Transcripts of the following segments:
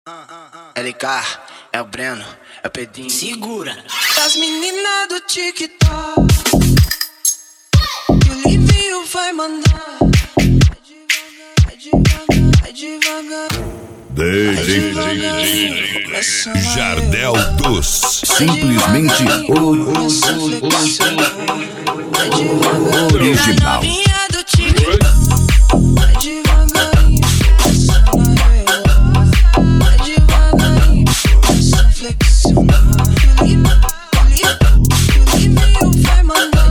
LK, é o Breno, é o Pedrinho. Segura. As meninas do TikTok, o Livinho vai mandar. Vai devagar. DJ Jardel dos simplesmente original. Vai devagarinho, vai devagarinho, essa flexionar. O Livinho vai mandar.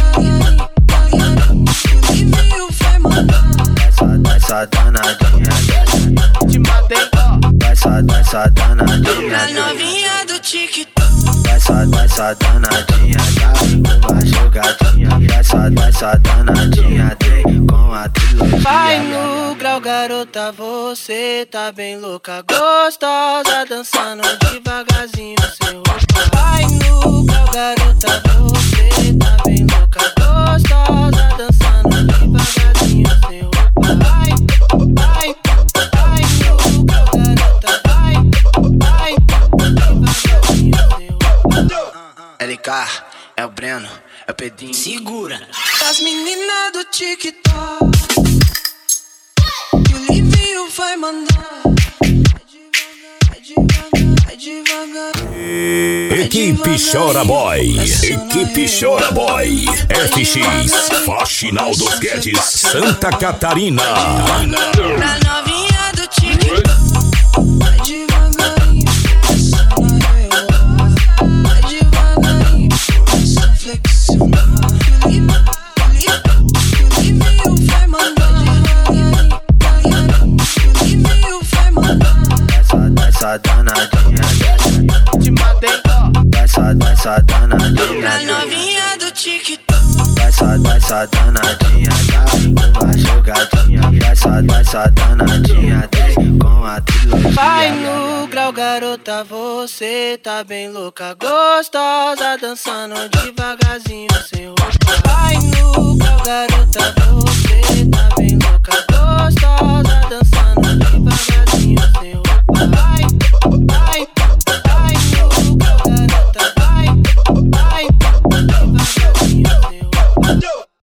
O Livinho vai mandar. Essa danadinha te matei, essa danadinha. A novinha do TikTok. Essa danadinha tá uma jogadinha. Essa danadinha tem com a trilogia. Vai no grau, garota, você tá bem louca, gostosa, dançando devagarzinho sem roupa. Vai no grau, garota, você tá bem louca, gostosa, dançando devagarzinho sem roupa. Vai no grau, garota, vai devagarzinho sem roupa. LK, é o Breno, é o Pedrinho. Segura. As meninas do TikTok, que o Livinho vai mandar. Vai devagar. Equipe Chora Boy, Equipe Chora Boy, FX, Faxinal dos Guedes, Santa Catarina. Pra novinha do TikTok, vai devagarinho, essa vai devagarinho, essa flexionar. O Livinho vai mandar. O Livinho vai mandar. Essa danadinha te matei, essa danadinha. Pra novinha do TikTok. Essa danadinha tá uma jogadinha. Essa danadinha tem com a trilogia. Vai no grau, garota, você tá bem louca, gostosa, dançando devagarzinho sem roupa. Vai no grau, garota, você tá bem louca, gostosa, dançando devagarzinho sem roupa.